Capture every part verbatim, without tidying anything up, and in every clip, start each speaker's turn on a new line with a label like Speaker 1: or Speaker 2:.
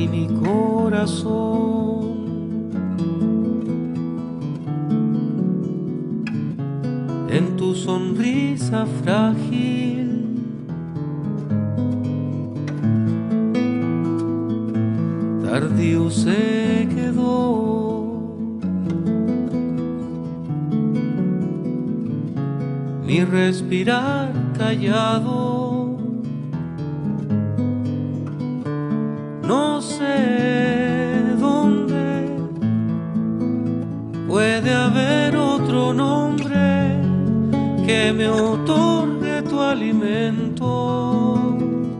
Speaker 1: abrí mi corazón. En tu sonrisa frágil tardío se quedó mi respirar callado. No sé dónde puede haber otro nombre que me otorgue tu alimento.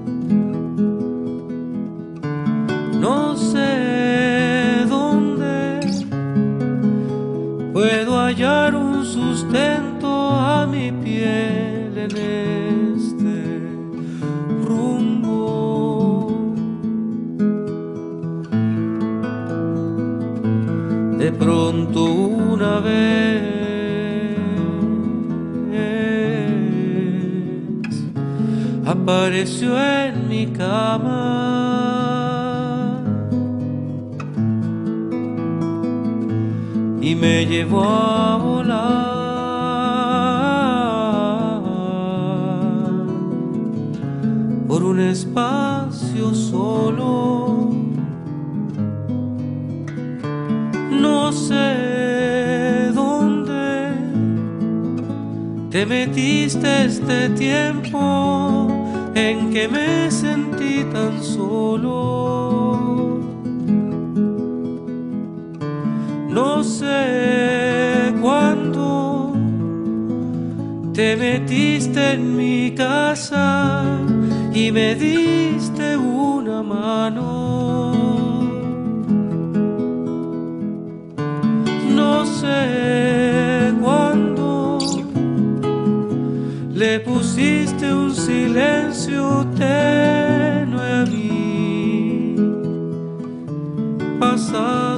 Speaker 1: No sé dónde puedo hallar un sustento a mi piel en este rumbo. De pronto una vez apareció en mi cama y me llevó a volar por un espacio solo. No sé dónde te metiste este tiempo en que me sentí tan solo. No sé cuándo te metiste en mi casa y me diste una mano. No sé cuándo le pusiste un silencio tenue a mi pasar.